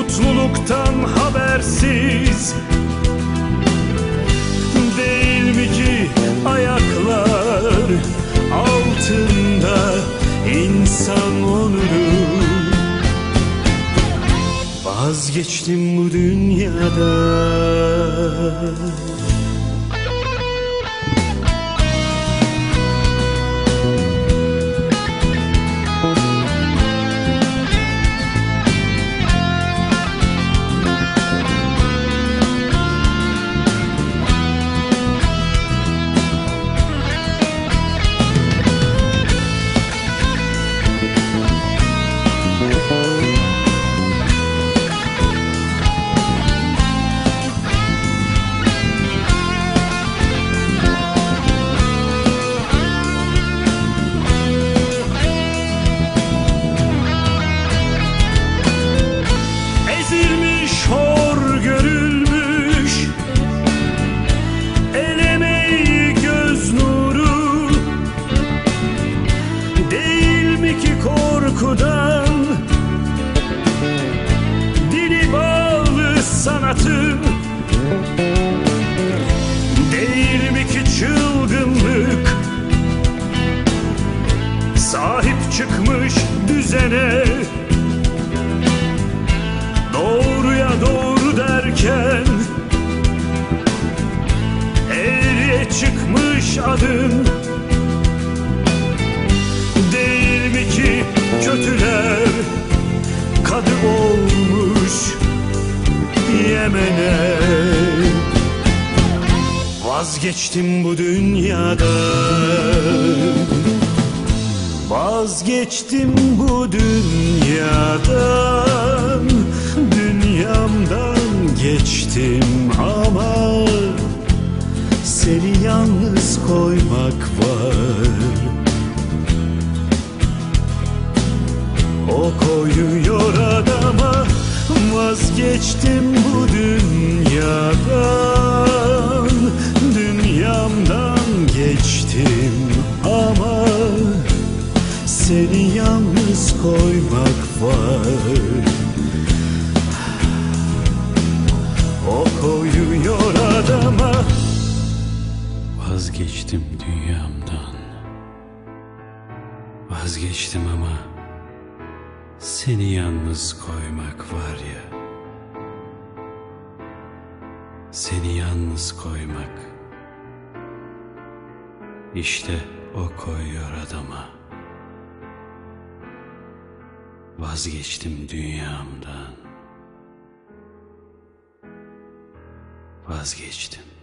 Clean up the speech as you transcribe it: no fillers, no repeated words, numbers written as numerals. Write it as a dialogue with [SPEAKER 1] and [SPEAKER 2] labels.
[SPEAKER 1] mutluluktan habersiz. Değil mi ki ayaklar altında insan onuru? Vazgeçtim bu dünyada. Korkudan dili bağlı sanatım, değil mi ki çılgınlık? Sahip çıkmış düzene, doğruya doğru derken eğriye çıkmış adım. Değil mi ki kötüler kadı olmuş Yemen'e? Vazgeçtim bu dünyadan. Vazgeçtim bu dünyadan. Dünyamdan geçtim ama seni yalnız koymak var. O koyuyor adama. Vazgeçtim bu dünyadan. Dünyamdan geçtim ama seni yalnız koymak var. O koyuyor adama.
[SPEAKER 2] Vazgeçtim dünyamdan. Vazgeçtim ama seni yalnız koymak var ya. Seni yalnız koymak, İşte o koyuyor adama. Vazgeçtim dünyamdan. Vazgeçtim.